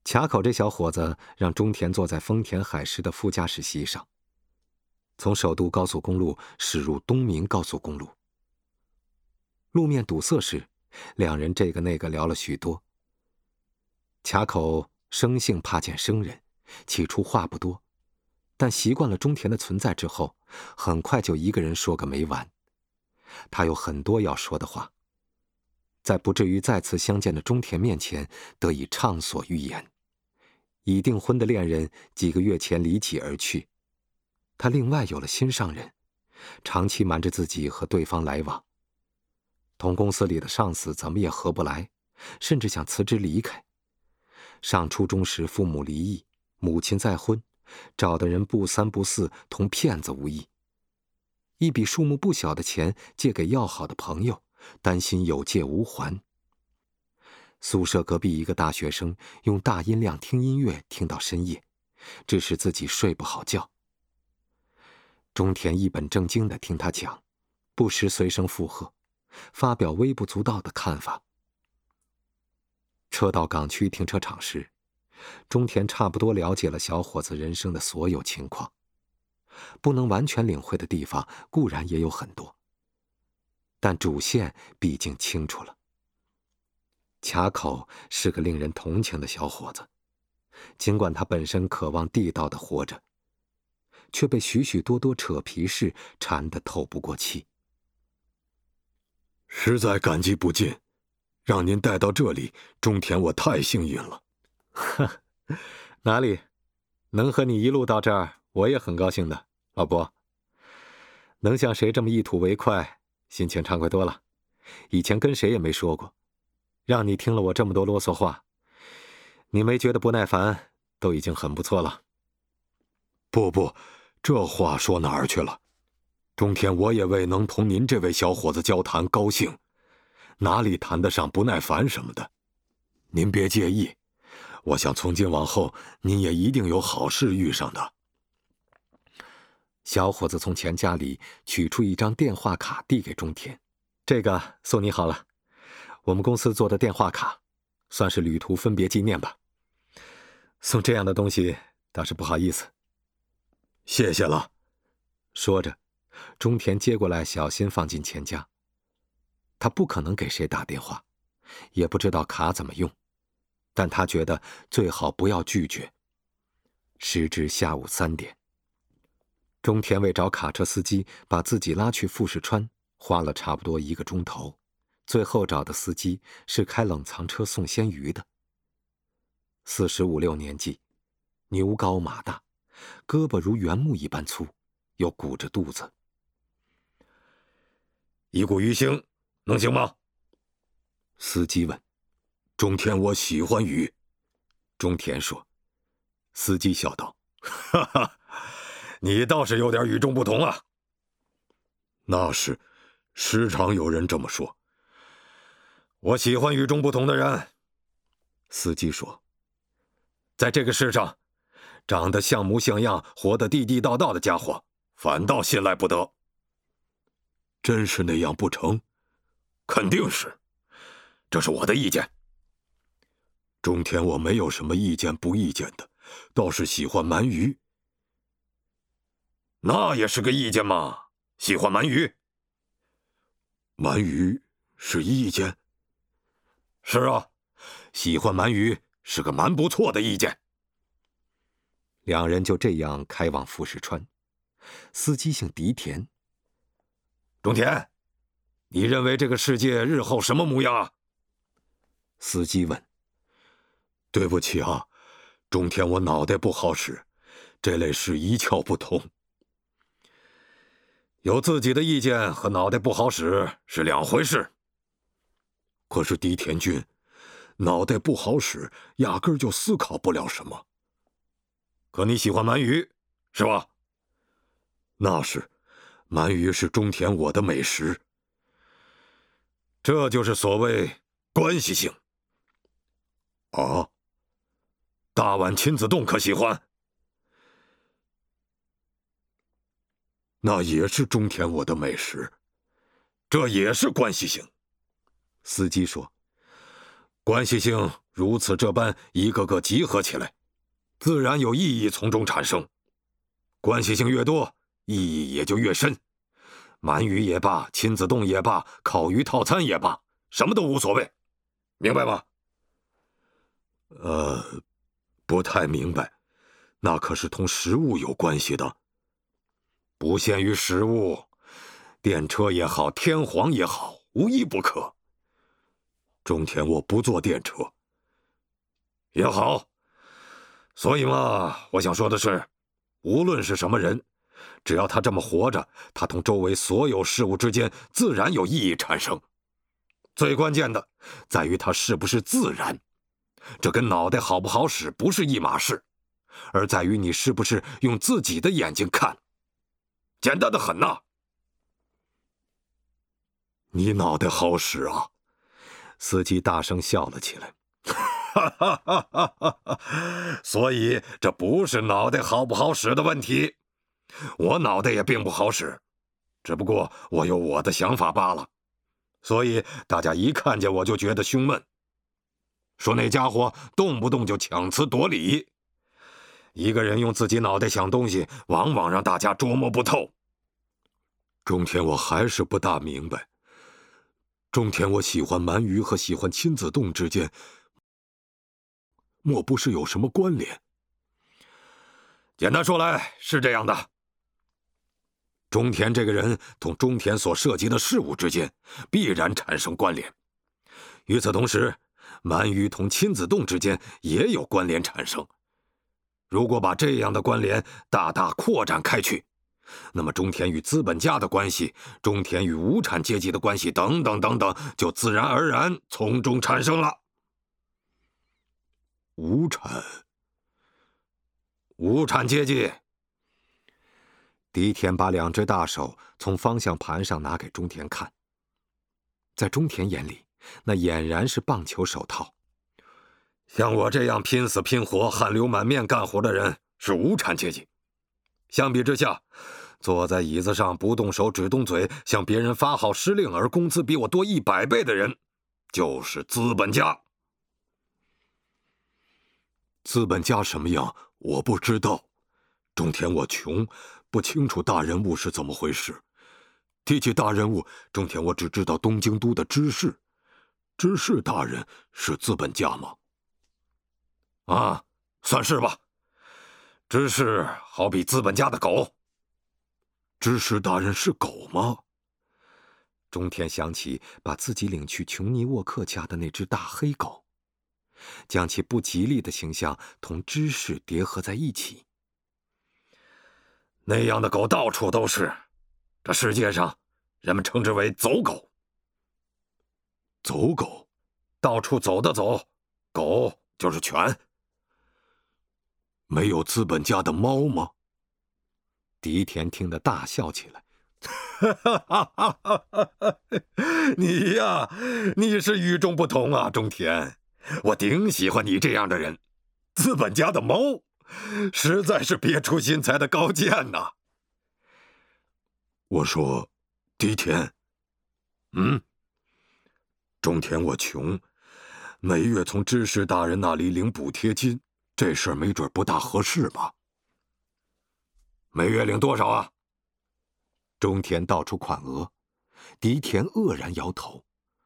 卡口这小伙子让中田坐在丰田海狮的副驾驶席上，从首都高速公路驶入东明高速公路。路面堵塞时，两人这个那个聊了许多。卡口生性怕见生人，起初话不多，但习惯了中田的存在之后，很快就一个人说个没完。他有很多要说的话，在不至于再次相见的中田面前得以畅所欲言。已订婚的恋人几个月前离己而去，他另外有了心上人，长期瞒着自己和对方来往。同公司里的上司怎么也合不来，甚至想辞职离开。上初中时父母离异，母亲再婚，找的人不三不四，同骗子无异。一笔数目不小的钱借给要好的朋友，担心有借无还。宿舍隔壁一个大学生用大音量听音乐听到深夜，致使自己睡不好觉。中田一本正经地听他讲，不时随声附和，发表微不足道的看法。车到港区停车场时，中田差不多了解了小伙子人生的所有情况。不能完全领会的地方固然也有很多，但主线毕竟清楚了。卡口是个令人同情的小伙子，尽管他本身渴望地道的活着，却被许许多多扯皮事缠得透不过气。 实在感激不尽，让您带到这里，中田我太幸运了。 呵，哪里，能和你一路到这儿，我也很高兴的，老伯。能像谁这么一吐为快，心情畅快多了。以前跟谁也没说过，让你听了我这么多啰嗦话，你没觉得不耐烦，都已经很不错了。 不，这话说哪儿去了？中田我也为能同您这位小伙子交谈高兴，哪里谈得上不耐烦什么的。您别介意，我想从今往后您也一定有好事遇上的。 小伙子从钱夹里取出一张电话卡递给中田，这个送你好了，我们公司做的电话卡，算是旅途分别纪念吧。送这样的东西倒是不好意思。 谢谢了。 说着，中田接过来小心放进钱夹。他不可能给谁打电话，也不知道卡怎么用，但他觉得最好不要拒绝。时至下午3点，中田为找卡车司机把自己拉去富士川，花了差不多1个钟头，最后找的司机是开冷藏车送鲜鱼的。45、6年纪，牛高马大，胳膊如原木一般粗，又鼓着肚子。 一股鱼腥，能行吗？ 司机问。 中田我喜欢鱼。 中田说。 司机笑道：哈哈，你倒是有点与众不同啊。那是，时常有人这么说。我喜欢与众不同的人。司机说。在这个世上，长得像模像样、活得地地道道的家伙，反倒信赖不得。真是那样不成？肯定是，这是我的意见。中田我没有什么意见不意见的，倒是喜欢鳗鱼。那也是个意见嘛，喜欢鳗鱼。鳗鱼是意见？是啊，喜欢鳗鱼是个蛮不错的意见。 两人就这样开往富士川。司机姓荻田。 中田，你认为这个世界日后什么模样啊？ 司机问。 对不起啊，中田我脑袋不好使，这类事一窍不通。有自己的意见和脑袋不好使是两回事。可是荻田君，脑袋不好使，压根儿就思考不了什么。可你喜欢鳗鱼，是吧？那是，鳗鱼是中田我的美食。这就是所谓关系性。啊，大碗亲子冻可喜欢？那也是中田我的美食，这也是关系性。 司机说。 关系性如此这般一个个集合起来，自然有意义从中产生。关系性越多，意义也就越深。鳗鱼也罢，亲子冻也罢，烤鱼套餐也罢，什么都无所谓，明白吗？ 不太明白，那可是同食物有关系的。 不限于食物，电车也好，天皇也好，无一不可。 中田，我不坐电车。 也好，所以嘛，我想说的是，无论是什么人，只要他这么活着，他同周围所有事物之间自然有意义产生。最关键的在于他是不是自然，这跟脑袋好不好使不是一码事，而在于你是不是用自己的眼睛看。简单的很呐。 你脑袋好使啊！ 司机大声笑了起来。 所以这不是脑袋好不好使的问题，我脑袋也并不好使，只不过我有我的想法罢了。所以大家一看见我就觉得胸闷，说那家伙动不动就强词夺理。一个人用自己脑袋想东西，往往让大家捉摸不透。 中田，我还是不大明白。中田，我喜欢鳗鱼和喜欢亲子冻之间，莫不是有什么关联？ 简单说来是这样的，中田这个人同中田所涉及的事物之间必然产生关联。与此同时，鳗鱼同亲子冻之间也有关联产生。如果把这样的关联大大扩展开去，那么中田与资本家的关系，中田与无产阶级的关系等等等等，就自然而然从中产生了。 无产阶级。 狄田把两只大手从方向盘上拿给中田看，在中田眼里，那俨然是棒球手套。 像我这样拼死拼活、汗流满面干活的人是无产阶级。相比之下，坐在椅子上不动手只动嘴，向别人发号施令而工资比我多100倍的人，就是资本家。 资本家什么样我不知道，中田我穷，不清楚大人物是怎么回事。提起大人物，中田我只知道东京都的知事。知事大人是资本家吗？ 啊，算是吧。知事好比资本家的狗。 知事大人是狗吗？ 中田想起把自己领去琼尼沃克家的那只大黑狗，将其不吉利的形象同知识叠合在一起。 那样的狗到处都是，这世界上人们称之为走狗。 走狗， 到处走的走，狗就是犬。 没有资本家的猫吗？ 狄田听得大笑起来。 你呀，你是与众不同啊，中田。我顶喜欢你这样的人。资本家的猫，实在是别出心裁的高见呐。 我说，狄田。中田我穷，每月从知识大人那里领补贴金，这事儿没准不大合适吧？ 每月领多少啊？ 中田道出款额，狄田愕然摇头。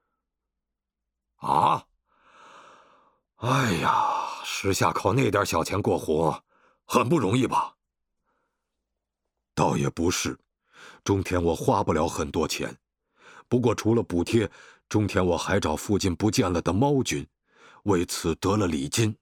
啊？哎呀，时下靠那点小钱过活，很不容易吧？ 倒也不是，中田我花不了很多钱，不过除了补贴，中田我还找附近不见了的猫君，为此得了礼金。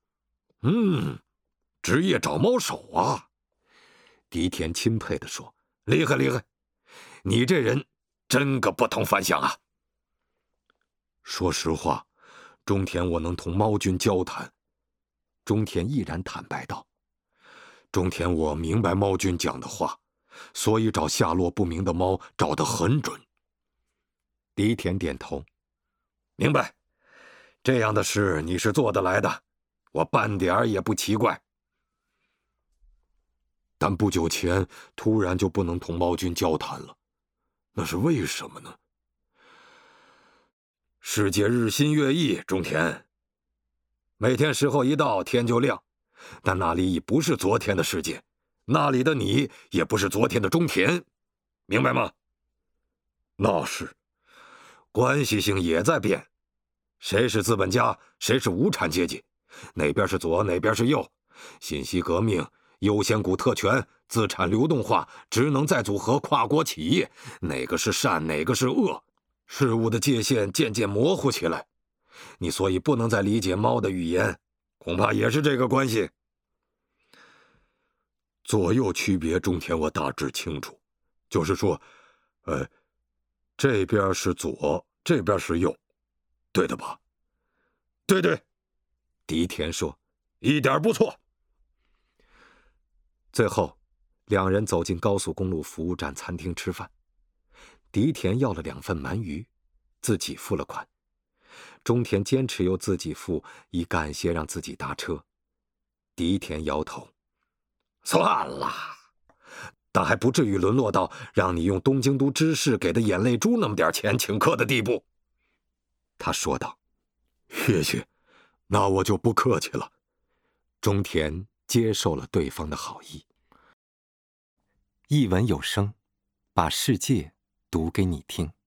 职业找猫手啊！ 狄田钦佩地说：“ 厉害厉害，你这人真个不同凡响啊！” 说实话，中田我能同猫君交谈。 中田毅然坦白道：“ 中田我明白猫君讲的话，所以找下落不明的猫找得很准。” 狄田点头：“ 明白，这样的事你是做得来的，我半点儿也不奇怪。 但不久前突然就不能同猫君交谈了，那是为什么呢？” 世界日新月异，中田。每天时候一到，天就亮，但那里已不是昨天的世界，那里的你也不是昨天的中田，明白吗？ 那是。 关系性也在变，谁是资本家，谁是无产阶级，哪边是左，哪边是右，信息革命、优先股特权、资产流动化、职能再组合、跨国企业，哪个是善，哪个是恶，事物的界限渐渐模糊起来。你所以不能再理解猫的语言，恐怕也是这个关系。 左右区别，中田我大致清楚，就是说，这边是左，这边是右，对的吧？ 对对，狄田说，一点不错。 最后，两人走进高速公路服务站餐厅吃饭。狄田要了2份鳗鱼，自己付了款。中田坚持由自己付，以感谢让自己搭车。狄田摇头， 算了，但还不至于沦落到让你用东京都知事给的眼泪珠那么点钱请客的地步。 他说道。 谢谢，那我就不客气了。 中田接受了对方的好意。一文有声，把世界读给你听。